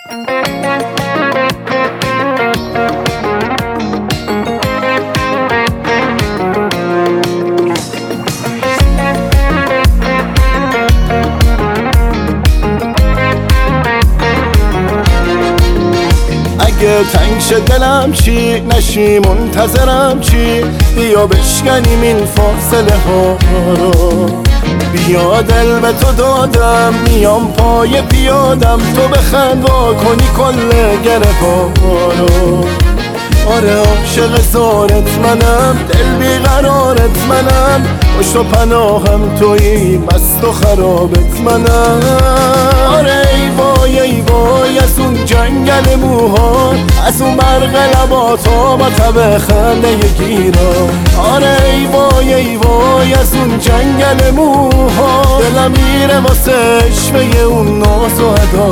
اگه تنگ شه دلم چی، نشی منتظرم چی، بیا بشکنیم این فاصله ها رو. بیا دل به تو دادم، میام پای پیادم، تو بخند وا کنی کل گره ها رو. آره عاشق زارت منم، دل بیقرارت منم، پشت و پناهم تویی، مست و خرابت منم. آره ای وای ای وای از اون جنگل موها، از اون برق لباتا با تب خنده گیرا. آره ای وای ای وای از اون جنگل موها، دلم میره واسه عشوه اون ناز و ادا.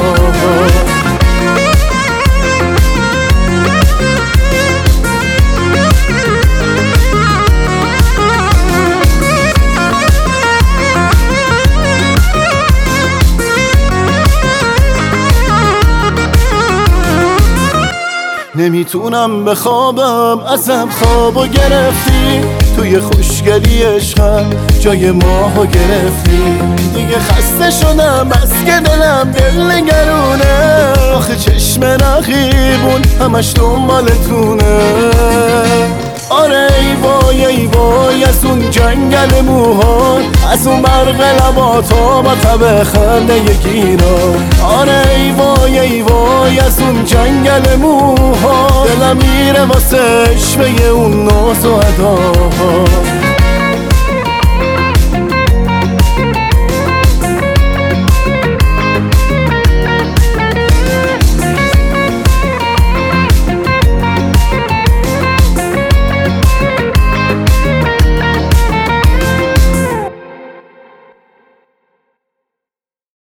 نمیتونم بخوابم، ازم خوابو گرفتی، توی خوشگلی عشقم جای ماهو گرفتی. دیگه خسته شدم بس که دلم دل نگرونه، آخه چشم رقیبون همش دنبالتونه. آره ای وای ای وای از اون جنگل موها، از اون برق لباتا با تب خنده گیرا. آره ای وای ای وای از اون جنگل موها، دلم میره واسه عشوه اون ناز و ادا.